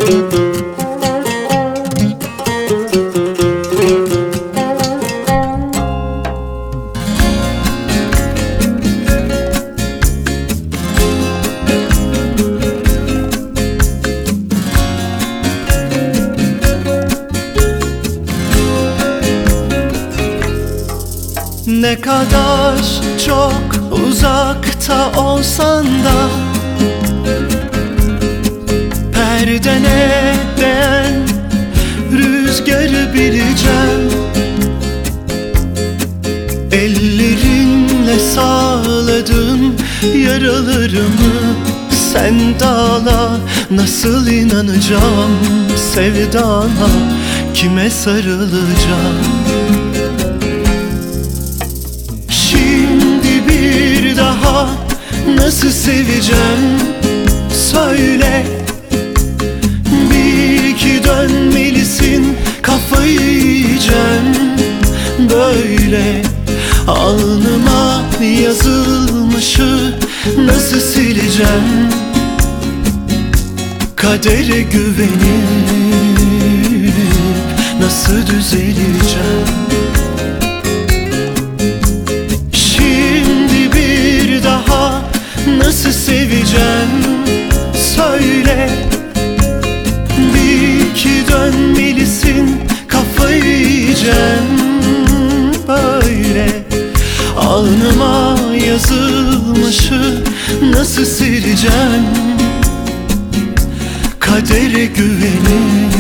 Ne kadar çok uzakta olsan da perdene değen rüzgarı bileceğim. Ellerinle sağladın yaralarımı, sen dağla, nasıl inanacağım sevdana, kime sarılacağım? Şimdi bir daha nasıl seveceğim söyle. Bil ki dönmelisin, kafayı yiyeceğim. Böyle alnıma yazılmışı nasıl sileceğim? Kadere güvenip nasıl düzeleceğim? Şimdi bir daha nasıl seveceğim söyle. Bil ki dönmelisin, kafayı yiyeceğim. Böyle alnıma yazılmışı nasıl sileceğim? Kadere güvenip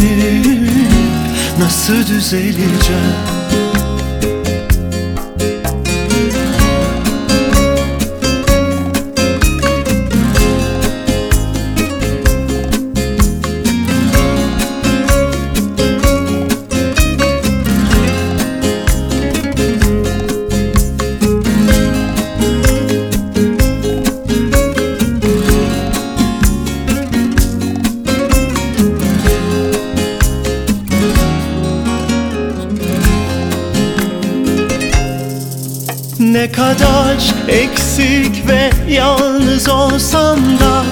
nasıl düzeleceğim? Ne kadar eksik ve yalnız olsam da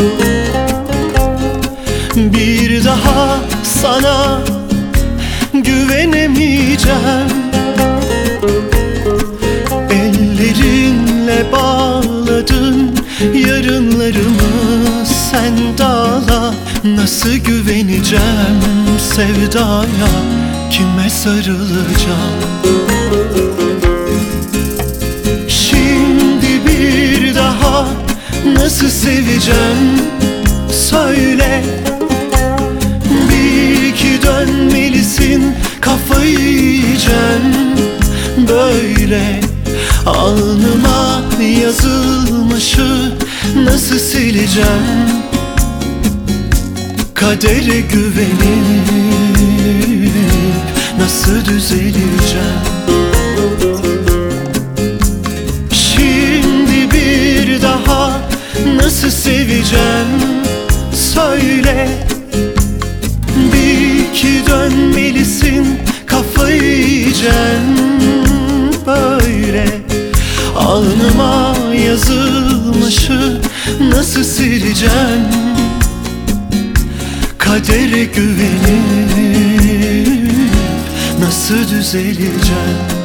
bir daha sana güvenemeyeceğim. Ellerinle bağladın yarınlarımı, sen dağla, nasıl güveneceğim sevdaya, kime sarılacağım? Nasıl seveceğim söyle. Bil ki dönmelisin, kafayı yiyeceğim. Böyle alnıma yazılmışı nasıl sileceğim? Kadere güvenip nasıl düzeleceğim? Nasıl seveceğim söyle. Bil ki dönmelisin, kafayı yiyeceğim. Böyle alnıma yazılmışı nasıl sileceğim? Kadere güvenip nasıl düzeleceğim?